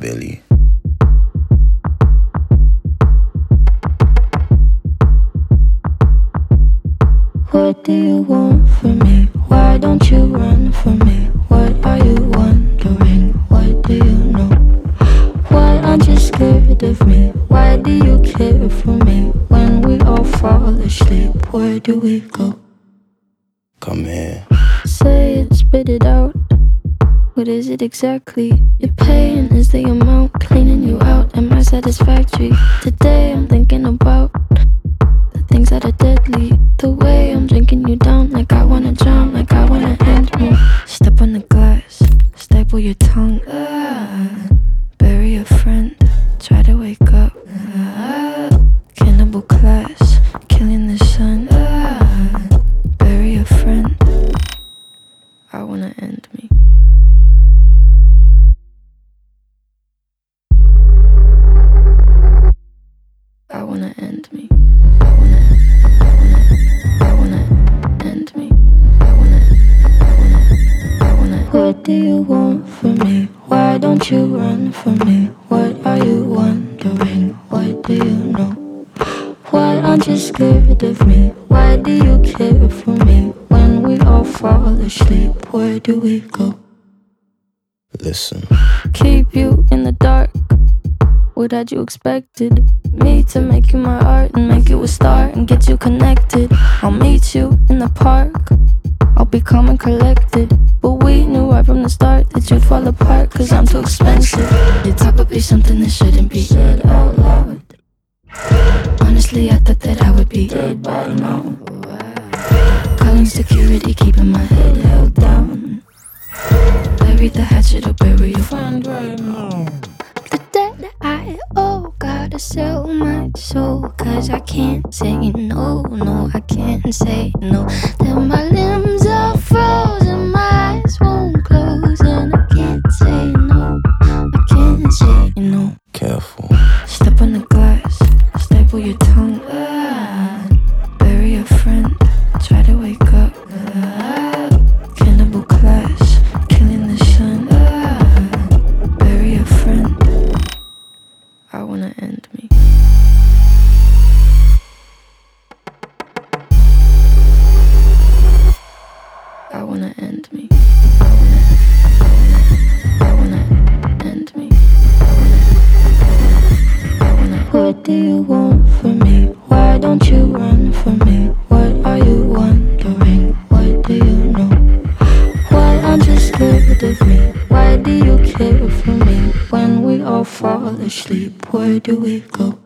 Billy. What do you want from me? Why don't you run from me? What are you wondering? What do you know? Why aren't you scared of me? Why do you care for me? When we all fall asleep, where do we go? Come here. Say it, spit it out. What is it exactly? Your pain is the amount cleaning you out. Am I satisfactory? Today I'm thinking about the things that are deadly. The way I'm drinking you down, like I wanna drown, like I wanna end me. Step on the glass, staple your tongue. Bury a friend, try to wake up. Cannibal class, killing the sun. Bury a friend, I wanna end me. I wanna end me. I wanna end me. I wanna. What do you want from me? Why don't you run from me? What are you wondering? What do you know? Why aren't you scared of me? Why do you care for me? When we all fall asleep, where do we go? Listen. Keep you in the dark. What had you expected? Me to make you my art and make you a star and get you connected. I'll meet you in the park. I'll be calm and collected. But we knew right from the start that you'd fall apart, cause I'm too expensive. Your talk would be something that shouldn't be said out loud. Honestly, I thought that I would be dead by now. Calling security, keeping my head held down. Bury the hatchet or bury your friend right now. The debt I owe, gotta sell my soul. Cause I can't say no, no, I can't say no. Then my limbs are frozen, my eyes won't close. And I can't say no, I can't say no. Careful. Step on the glass, staple your tongue. Bury a friend, try to wake up. Cannibal class, killing the sun. Bury a friend, I wanna end me. I wanna end me. I wanna end me. What do you want from me? Why don't you run from me? What are you wondering? What do you know? Why aren't you scared of me? Why do you care for me? When we all fall asleep, where do we go?